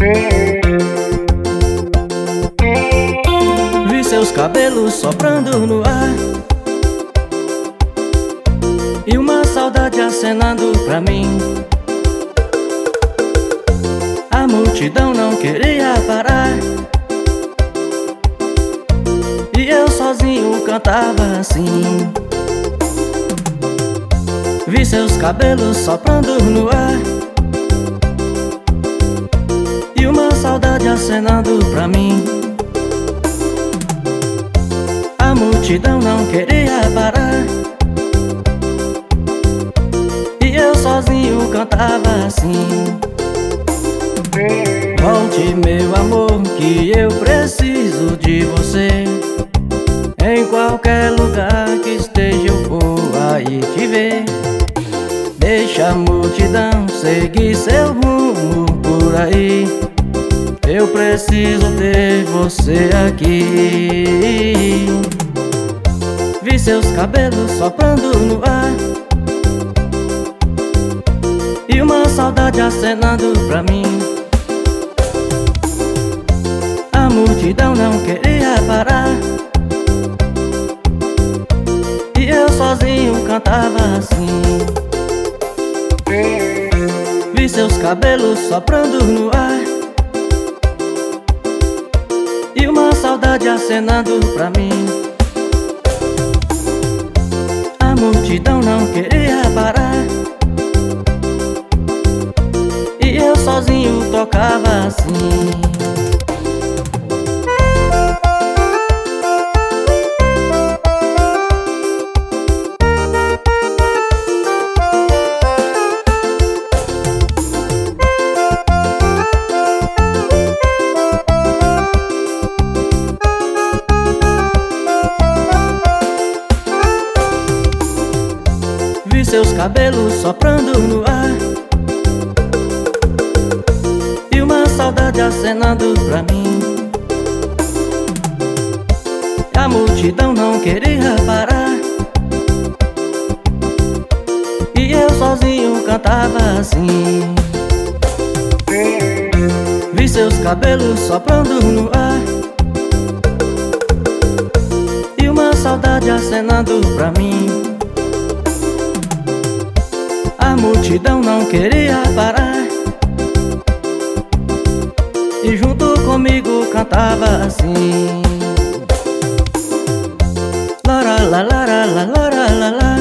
Vi seus cabelos soprando no ar e uma saudade acenando pra mim. A multidão não queria parar e eu sozinho cantava assim. Vi seus cabelos soprando no ar e uma saudade acenando pra mim. A multidão não queria parar e eu sozinho cantava assim. Volte, meu amor, que eu preciso de você. Em qualquer lugar que esteja eu vou aí te ver. Deixa a multidão seguir seu rumo por aí. Eu preciso ter você aqui. Vi seus cabelos soprando no ar e uma saudade acenando pra mim. A multidão não queria parar e eu sozinho cantava assim. Vi seus cabelos soprando no ar e uma saudade acenando pra mim. A multidão não queria parar e eu sozinho tocava assim. Vi seus cabelos soprando no ar e uma saudade acenando pra mim. A multidão não queria parar e eu sozinho cantava assim. Vi seus cabelos soprando no ar e uma saudade acenando pra mim. A multidão não queria parar e junto comigo cantava assim. Lara la la la la la la la.